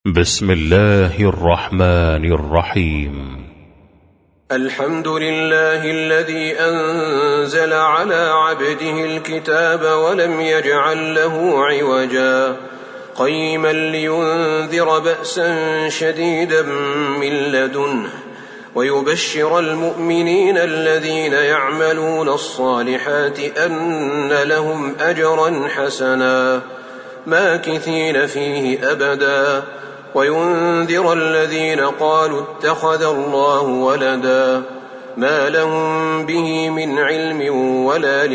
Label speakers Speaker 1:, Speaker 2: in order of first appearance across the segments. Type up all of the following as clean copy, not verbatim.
Speaker 1: بسم الله الرحمن الرحيم.
Speaker 2: الحمد لله الذي أنزل على عبده الكتاب ولم يجعل له عوجا قيما لينذر بأسا شديدا من لدنه ويبشر المؤمنين الذين يعملون الصالحات أن لهم أجرا حسنا ماكثين فيه أبدا وينذر الذين قالوا اتخذ الله ولدا ما لهم به من علم ولا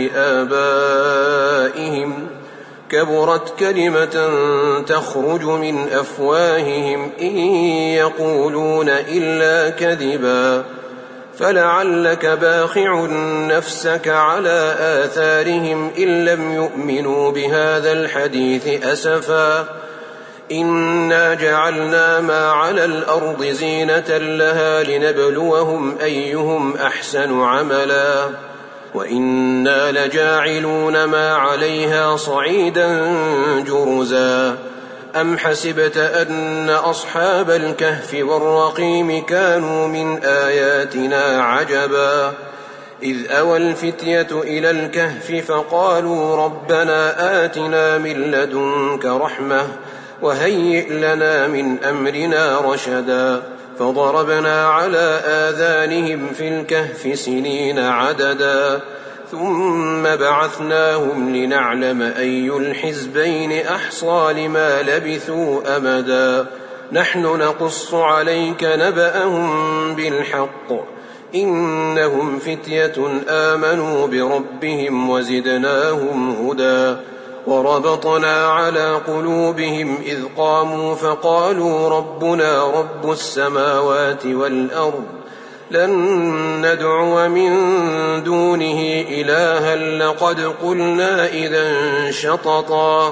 Speaker 2: لآبائهم كبرت كلمة تخرج من أفواههم إن يقولون إلا كذبا فلعلك باخع نفسك على آثارهم إن لم يؤمنوا بهذا الحديث أسفا إنا جعلنا ما على الأرض زينة لها لنبلوهم أيهم أحسن عملا وإنا لجاعلون ما عليها صعيدا جرزا أم حسبت أن أصحاب الكهف والرقيم كانوا من آياتنا عجبا إذ أوى الفتية إلى الكهف فقالوا ربنا آتنا من لدنك رحمة وهيئ لنا من أمرنا رشدا فضربنا على آذانهم في الكهف سنين عددا ثم بعثناهم لنعلم أي الحزبين أحصى لما لبثوا أمدا نحن نقص عليك نبأهم بالحق إنهم فتية آمنوا بربهم وزدناهم هدى وربطنا على قلوبهم إذ قاموا فقالوا ربنا رب السماوات والأرض لن ندعو من دونه إلها لقد قلنا إذا شططا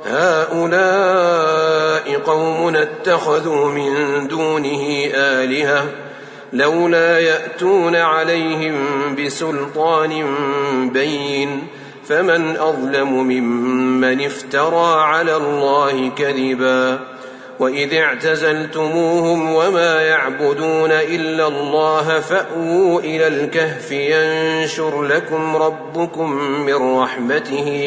Speaker 2: هؤلاء قوم اتخذوا من دونه آلهة لولا يأتون عليهم بسلطان بين فمن أظلم ممن افترى على الله كذبا وإذ اعتزلتموهم وما يعبدون إلا الله فأووا إلى الكهف ينشر لكم ربكم من رحمته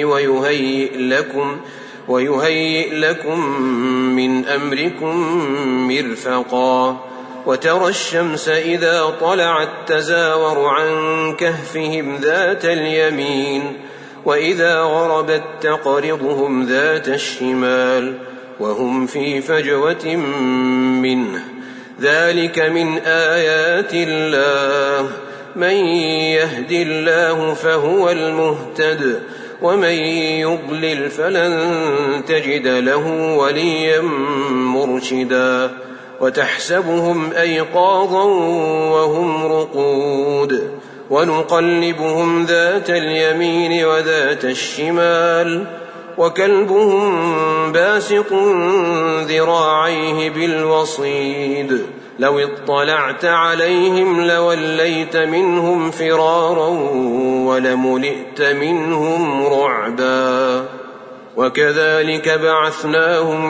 Speaker 2: ويهيئ لكم من أمركم مرفقا وترى الشمس إذا طلعت تزاور عن كهفهم ذات اليمين وإذا غربت تقرضهم ذات الشمال وهم في فجوة منه ذلك من آيات الله من يهد الله فهو المهتد ومن يضلل فلن تجد له وليا مرشدا وتحسبهم أيقاظا وهم رقود ونقلبهم ذات اليمين وذات الشمال وكلبهم باسط ذراعيه بالوصيد لو اطلعت عليهم لوليت منهم فرارا ولملئت منهم رعبا وكذلك بعثناهم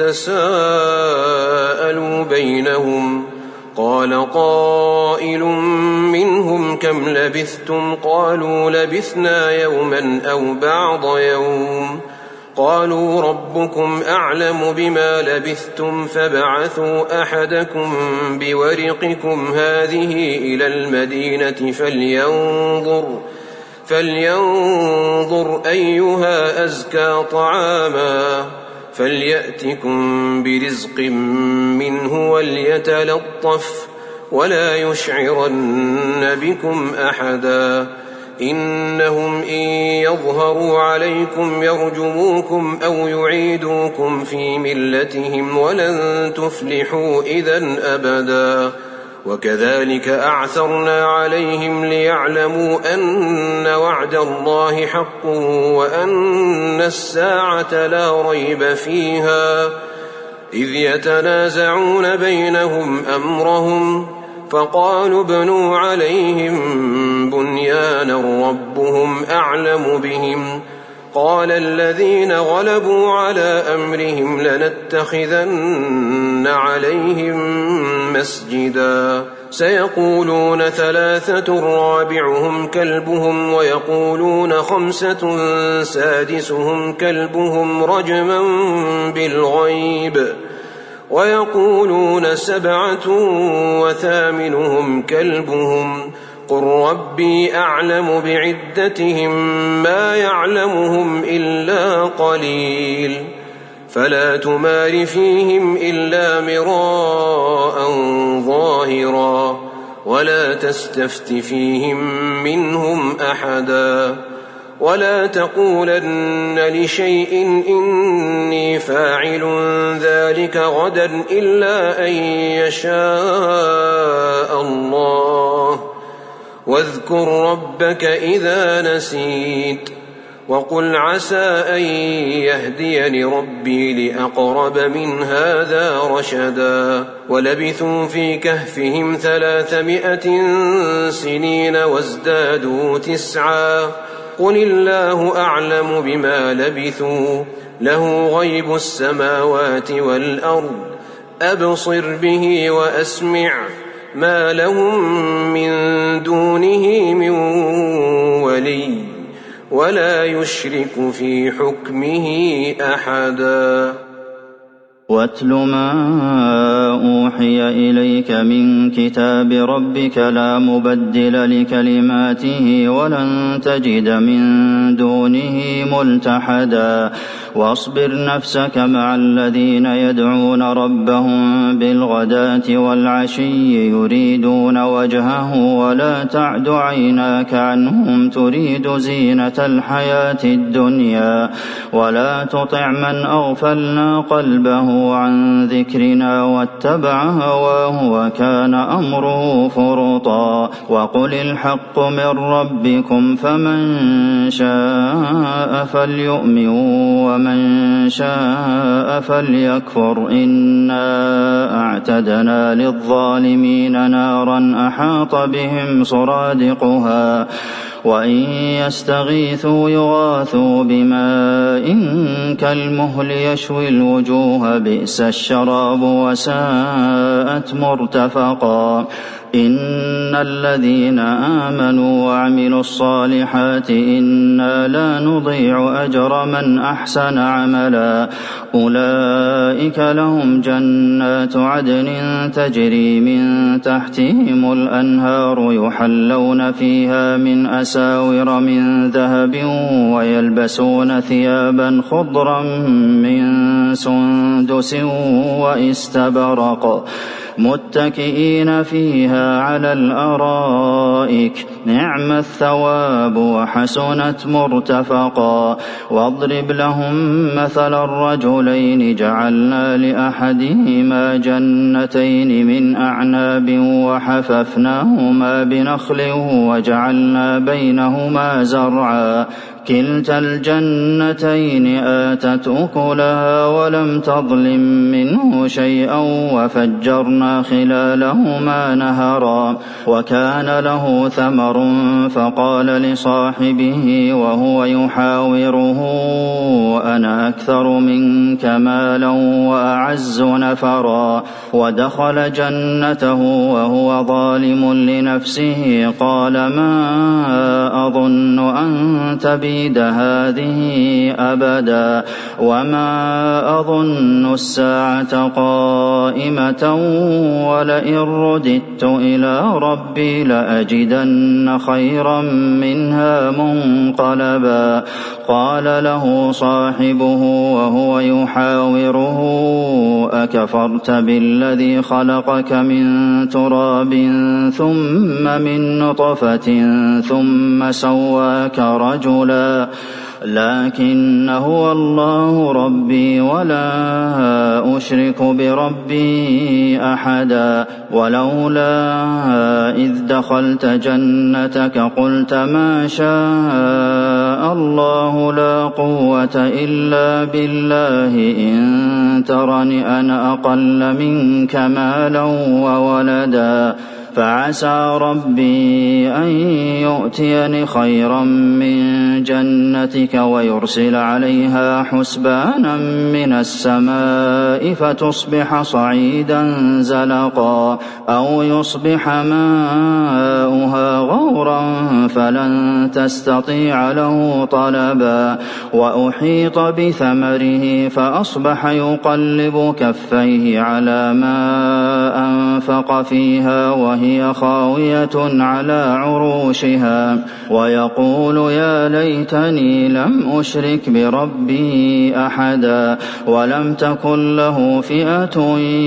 Speaker 2: ليتساءلوا بينهم قال قائل منهم كم لبثتم قالوا لبثنا يوما أو بعض يوم قالوا ربكم أعلم بما لبثتم فابعثوا أحدكم بورقكم هذه إلى المدينة فلينظر أيها أزكى طعاما فليأتكم برزق منه وليتلطف ولا يشعرن بكم أحدا إنهم إن يظهروا عليكم يرجموكم أو يعيدوكم في ملتهم ولن تفلحوا إذن أبدا وكذلك أعثرنا عليهم ليعلموا أن وعد الله حق وأن الساعة لا ريب فيها إذ يتنازعون بينهم أمرهم فقالوا ابنوا عليهم بنيانا ربهم أعلم بهم قال الذين غلبوا على أمرهم لنتخذن عليهم مسجدا سيقولون 3 رابعهم كلبهم ويقولون 5 سادسهم كلبهم رجما بالغيب ويقولون 7 وثامنهم كلبهم قل ربي أعلم بعدتهم ما يعلمهم إلا قليل فلا تمار فيهم إلا مراء ظاهرا ولا تستفت فيهم منهم أحدا ولا تقولن لشيء إني فاعل ذلك غدا إلا أن يشاء الله واذكر ربك إذا نسيت وقل عسى أن يهديني ربي لأقرب من هذا رشدا ولبثوا في كهفهم 300 سنين وازدادوا 9 قل الله أعلم بما لبثوا له غيب السماوات والأرض أبصر به وأسمع ما لهم من دونه من ولي ولا يشرك في حكمه أحدا
Speaker 3: واتل ما أوحي إليك من كتاب ربك لا مبدل لكلماته ولن تجد من دونه ملتحدا واصبر نفسك مع الذين يدعون ربهم بالغداة والعشي يريدون وجهه ولا تعد عيناك عنهم تريد زينة الحياة الدنيا ولا تطع من أغفلنا قلبه عن ذكرنا واتبع هواه وكان أمره فرطا وقل الحق من ربكم فمن شاء فليؤمن ومن شاء فليكفر إنا أعتدنا للظالمين نارا أحاط بهم سرادقها وإن يستغيثوا يغاثوا بماء كالمهل يشوي الوجوه بئس الشراب وساءت مرتفقا إن الذين آمنوا وعملوا الصالحات إنا لا نضيع أجر من أحسن عملا أولئك لهم جنات عدن تجري من تحتهم الأنهار يحلون فيها من أساور من ذهب ويلبسون ثيابا خضرا من سندس واستبرق متكئين فيها على الأرائك نعم الثواب وحسنت مرتفقا واضرب لهم مثل الرجلين جعلنا لأحدهما جنتين من أعناب وحففناهما بنخل وجعلنا بينهما زرعا كلتا الجنتين آتت أكلها ولم تظلم منه شيئا وفجرنا خلالهما نهرا وكان له ثمر فقال لصاحبه وهو يحاوره أنا أكثر منك مالا وأعز نفرا ودخل جنته وهو ظالم لنفسه قال ما أظن أن تبيد هذه أبدا وما أظن الساعة قائمة ولئن رددت إلى ربي لأجدن خيرا منها منقلبا قال له صاحبه وهو يحاوره أكفرت بالذي خلقك من تراب ثم من نطفة ثم سواك رجلا لكن هو الله ربي ولا أشرك بربي أحدا ولولا إذ دخلت جنتك قلت ما شاء الله لا قوة إلا بالله إن ترني أنا أقل منك مالا وولدا فعسى ربي أن يؤتيني خيرا من جنتك ويرسل عليها حسبانا من السماء فتصبح صعيدا زلقا أو يصبح ماؤها غورا فلن تستطيع له طلبا وأحيط بثمره فأصبح يقلب كفيه على ما أنفق فيها وهي خاوية على عروشها ويقول يا ليتني لم أشرك بربي أحدا ولم تكن له فئة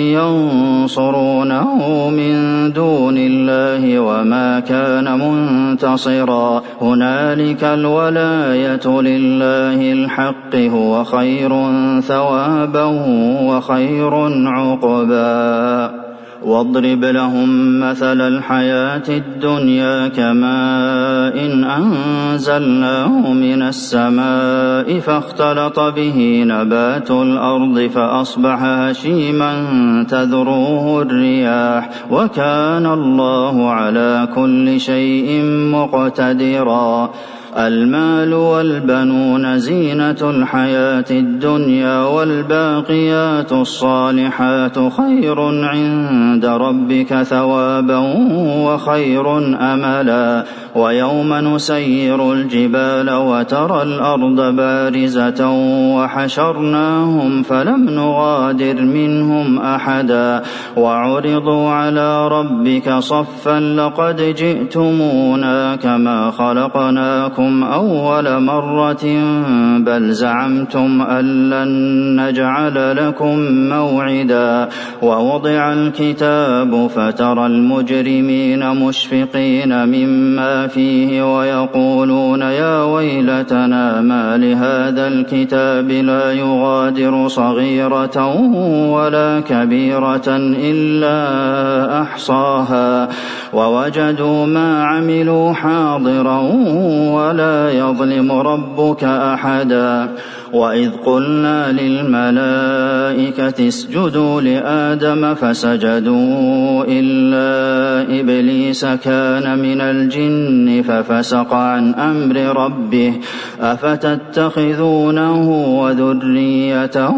Speaker 3: ينصرونه من دون الله وما كان منتصرا هنالك الولاية لله الحق هو خير ثوابا وخير عقبا واضرب لهم مثل الحياة الدنيا كماء إن أنزلناه من السماء فاختلط به نبات الأرض فأصبح هشيما تذروه الرياح وكان الله على كل شيء مقتدرا المال والبنون زينة الحياة الدنيا والباقيات الصالحات خير عند ربك ثوابا وخير أملا ويوم نسير الجبال وترى الأرض بارزة وحشرناهم فلم نغادر منهم أحدا وعرضوا على ربك صفا لقد جئتمونا كما خلقناكم أول مرة بل زعمتم أن لن نجعل لكم موعدا ووضع الكتاب فترى المجرمين مشفقين مما فيه ويقولون يا ويلتنا ما لهذا الكتاب لا يغادر صغيرة ولا كبيرة إلا أحصاها ووجدوا ما عملوا حاضرا ولا يظلم ربك أحدا وإذ قلنا للملائكة اسجدوا لآدم فسجدوا إلا إبليس كان من الجن ففسق عن أمر ربه أفتتخذونه وذريته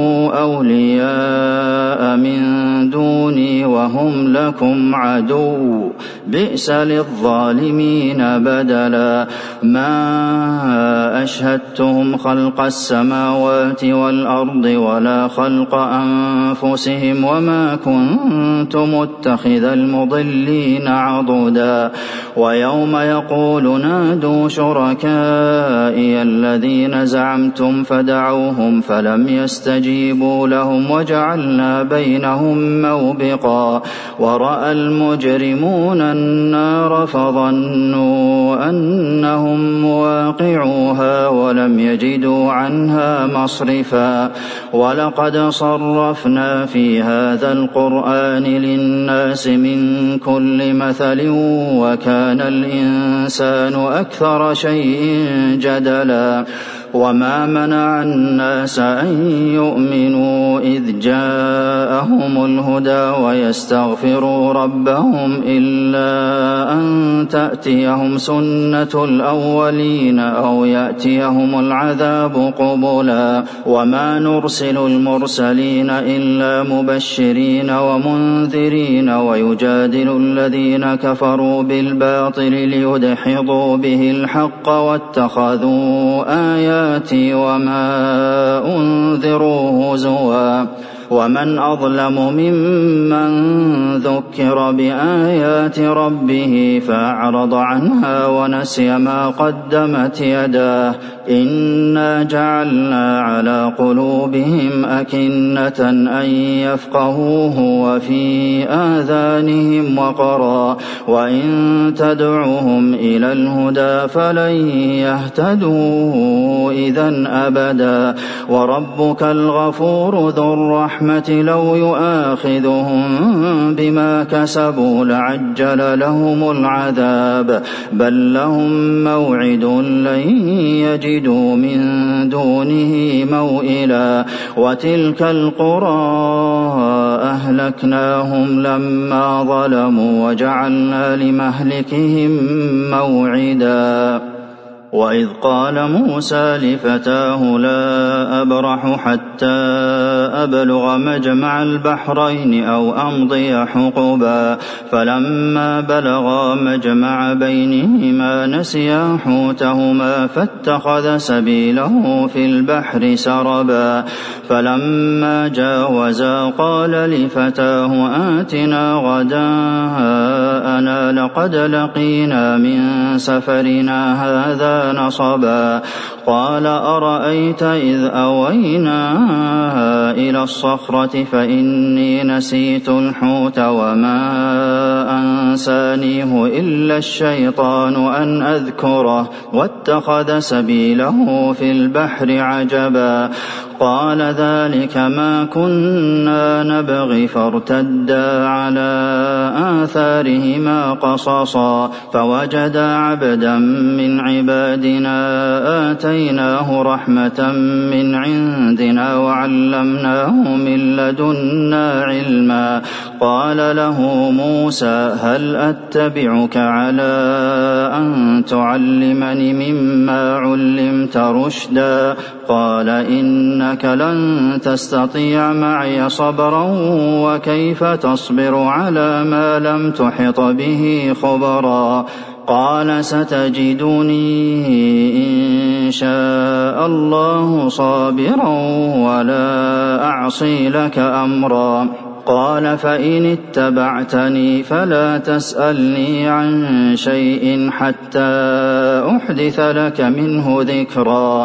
Speaker 3: أولياء من دوني وهم لكم عدو بئس للظالمين بدلا ما أشهدتهم خلق السماوات والأرض ولا خلق أنفسهم وما كنت متخذ المضلين عضدا ويوم يقول نادوا شركائي الذين زعمتم فدعوهم فلم يستجيبوا لهم وجعلنا بينهم موبقا ورأى المجرمون النار فظنوا أنهم مواقعوها ولم يجدوا عنها مصرفا ولقد صرفنا في هذا القرآن للناس من كل مثل وكان الإنسان أكثر شيء جدلا وما منع الناس أن يؤمنوا إذ جاءهم الهدى ويستغفروا ربهم إلا أن تأتيهم سنة الأولين أو يأتيهم العذاب قبلا وما نرسل المرسلين إلا مبشرين ومنذرين ويجادل الذين كفروا بالباطل ليدحضوا به الحق واتخذوا آياتي وما أنذروا هزوا ومن أظلم ممن ذكر بآيات ربه فأعرض عنها ونسي ما قدمت يداه إنا جعلنا على قلوبهم أكنة أن يفقهوه وفي آذانهم وقرا وإن تدعوهم إلى الهدى فلن يهتدوا إذا أبدا وربك الغفور ذو الرحمة لو يؤاخذهم بما كسبوا لعجل لهم العذاب بل لهم موعد لن يجدوا من دونه موئلا وتلك القرى وأهلكناهم لما ظلموا وجعلنا لمهلكهم موعدا وإذ قال موسى لفتاه لا أبرح حتى أبلغ مجمع البحرين أو أمضي حقبا فلما بلغا مجمع بينهما نسيا حوتهما فاتخذ سبيله في البحر سربا فلما جاوزا قال لفتاه آتنا غداءنا لقد لقينا من سفرنا هذا نصبا قال أرأيت إذ أوينا إلى الصخرة فإني نسيت الحوت وما أنسانيه إلا الشيطان أن أذكره واتخذ سبيله في البحر عجبا قال ذلك ما كنا نبغي فارتدا على آثارهما قصصا فوجدا عبدا من عبادنا آتيناه رحمة من عندنا وعلمناه من لدنا علما قال له موسى هل أتبعك على أن تعلمني مما علمت رشدا قال إنك لن تستطيع معي صبرا وكيف تصبر على ما لم تحط به خبرا قال ستجدني إن شاء الله صابرا ولا أعصي لك أمرا قال فإن اتبعتني فلا تسألني عن شيء حتى أحدث لك منه ذكرا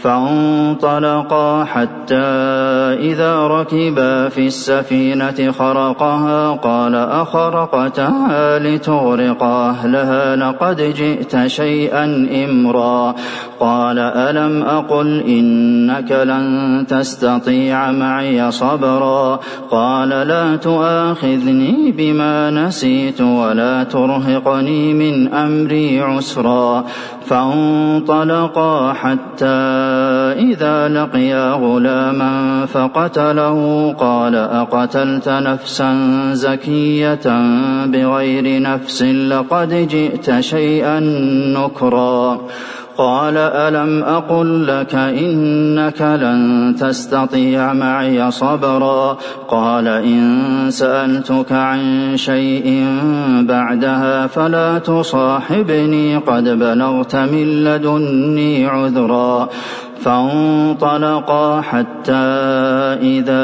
Speaker 3: فانطلقا حتى إذا ركبا في السفينة خرقها قال أخرقتها لتغرق أهلها لقد جئت شيئا إمرا قال ألم أقل إنك لن تستطيع معي صبرا قال لا تؤاخذني بما نسيت ولا ترهقني من أمري عسرا فانطلقا حتى إذا لقيا غلاما فقتله قال أقتلت نفسا زكية بغير نفس لقد جئت شيئا نكرا قال ألم أقل لك إنك لن تستطيع معي صبرا قال إن سألتك عن شيء بعدها فلا تصاحبني قد بلغت من لدني عذرا فانطلقا حتى إذا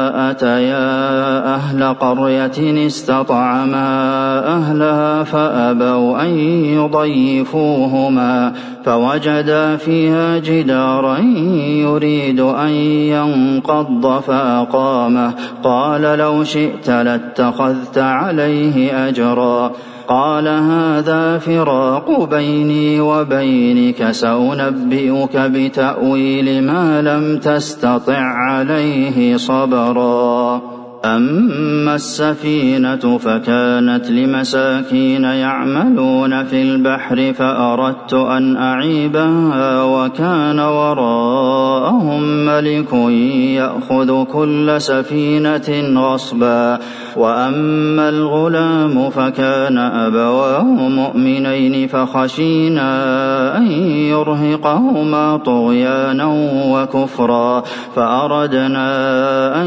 Speaker 3: أتيا أهل قرية استطعما أهلها فأبوا أن يضيفوهما فوجدا فيها جدارا يريد أن ينقض فأقامه قال لو شئت لاتخذت عليه أجرا قال هذا فراق بيني وبينك سأنبئك بتأويل ما لم تستطع عليه صبرا أما السفينة فكانت لمساكين يعملون في البحر فأردت أن أعيبها وكان وراءهم ملك يأخذ كل سفينة غصبا وأما الغلام فكان أبواه مؤمنين فخشينا أن يرهقهما طغيانا وكفرا فأردنا أن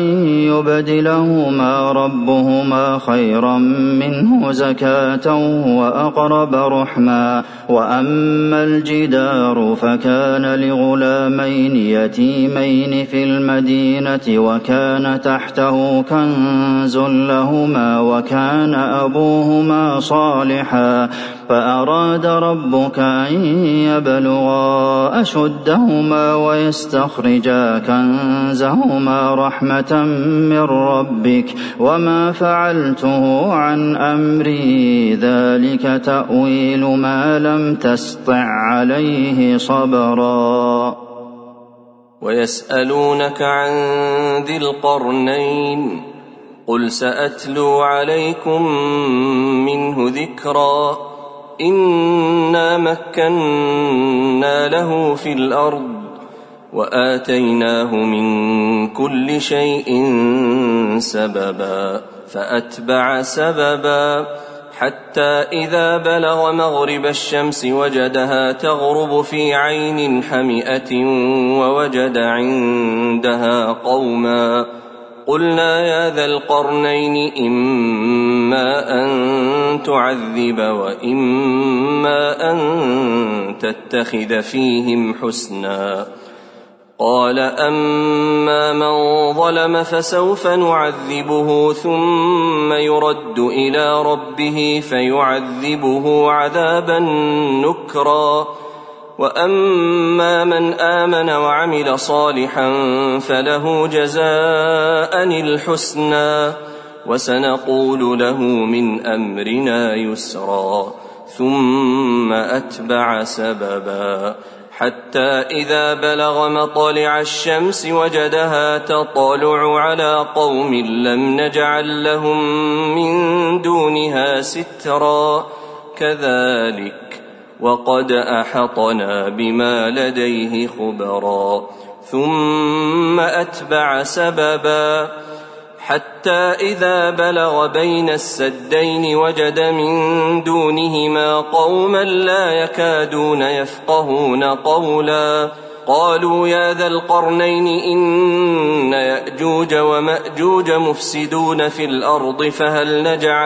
Speaker 3: يبدلهما ربهما خيرا منه زكاة وأقرب رحما وأما الجدار فكان لغلامين يتيمين في المدينة وكان تحته كنز لهما وكان أبوهما صالحا فأراد ربك أن يبلغا أشدهما ويستخرجا كنزهما رحمة من ربك وما فعلته عن أمري ذلك تأويل ما لم تسطع عليه صبرا
Speaker 2: ويسألونك عن ذي القرنين قل سأتلو عليكم منه ذكرا إنا مكنا له في الأرض وآتيناه من كل شيء سببا فأتبع سببا حتى إذا بلغ مغرب الشمس وجدها تغرب في عين حمئة ووجد عندها قوما قلنا يا ذا القرنين إما أن تعذب وإما أن تتخذ فيهم حسنا قال أما من ظلم فسوف نعذبه ثم يرد إلى ربه فيعذبه عذابا نكرا وأما من آمن وعمل صالحا فله جزاء الحسنى وسنقول له من أمرنا يسرا ثم أتبع سببا حتى إذا بلغ مطلع الشمس وجدها تطلع على قوم لم نجعل لهم من دونها سترا كذلك وقد أحطنا بما لديه خبرا ثم أتبع سببا حتى إذا بلغ بين السدين وجد من دونهما قوما لا يكادون يفقهون قولا قالوا يا ذا القرنين إن يأجوج ومأجوج مفسدون في الأرض فهل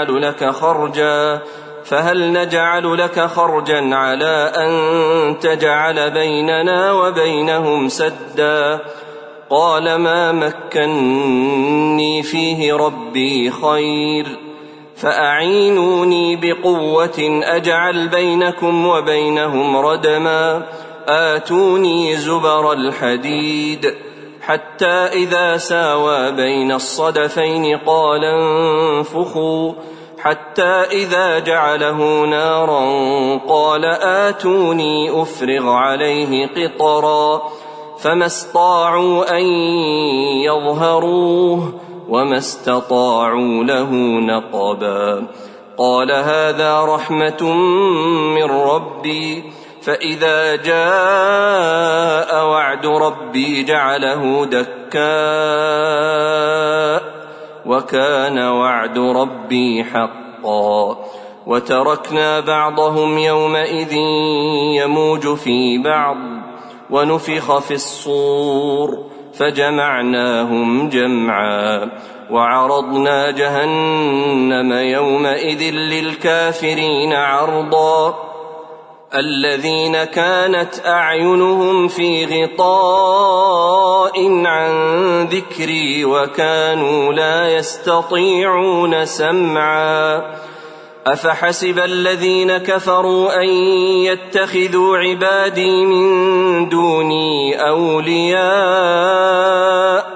Speaker 2: نجعل لك خرجا على أن تجعل بيننا وبينهم سدا قال ما مكني فيه ربي خير فأعينوني بقوة أجعل بينكم وبينهم ردما آتوني زبر الحديد حتى إذا ساوى بين الصدفين قال انفخوا حتى إذا جعله نارا قال آتوني أفرغ عليه قطرا فما استطاعوا أن يظهروه وما استطاعوا له نقبا قال هذا رحمة من ربي فإذا جاء وعد ربي جعله دكاء وكان وعد ربي حقا وتركنا بعضهم يومئذ يموج في بعض ونفخ في الصور فجمعناهم جمعا وعرضنا جهنم يومئذ للكافرين عرضا الذين كانت أعينهم في غطاء عن ذكري وكانوا لا يستطيعون سمعا أفحسب الذين كفروا أن يتخذوا عبادي من دوني أولياء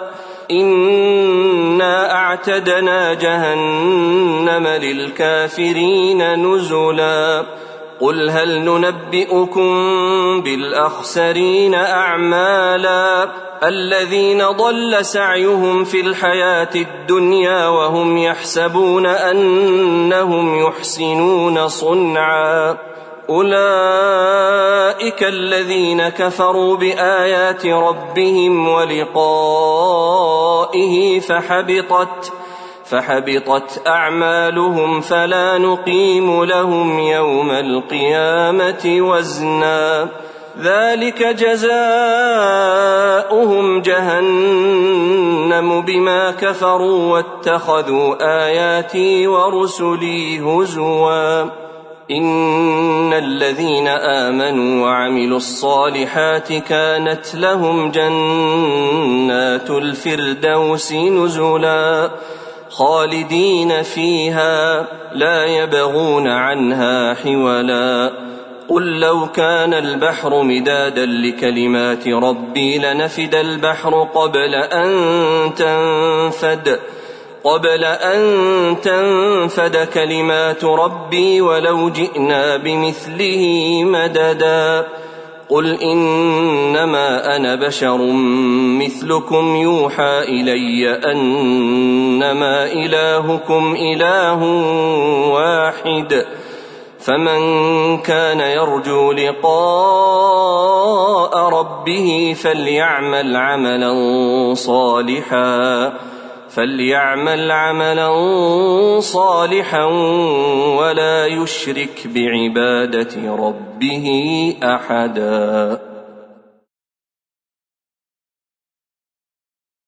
Speaker 2: إنا أعتدنا جهنم للكافرين نزلا قل هل ننبئكم بالأخسرين أعمالا الذين ضل سعيهم في الحياة الدنيا وهم يحسبون أنهم يحسنون صنعا أولئك الذين كفروا بآيات ربهم ولقائه فحبطت أعمالهم فلا نقيم لهم يوم القيامة وزنا ذلك جزاؤهم جهنم بما كفروا واتخذوا آياتي ورسلي هزوا إن الذين آمنوا وعملوا الصالحات كانت لهم جنات الفردوس نزلا خالدين فيها لا يبغون عنها حولا قل لو كان البحر مدادا لكلمات ربي لنفد البحر قبل أن تنفد كلمات ربي ولو جئنا بمثله مددا قل إنما أنا بشر مثلكم يوحى إلي أنما إلهكم إله واحد فمن كان يرجو لقاء ربه فليعمل عملا صالحا ولا يشرك بعبادة ربه أحدا.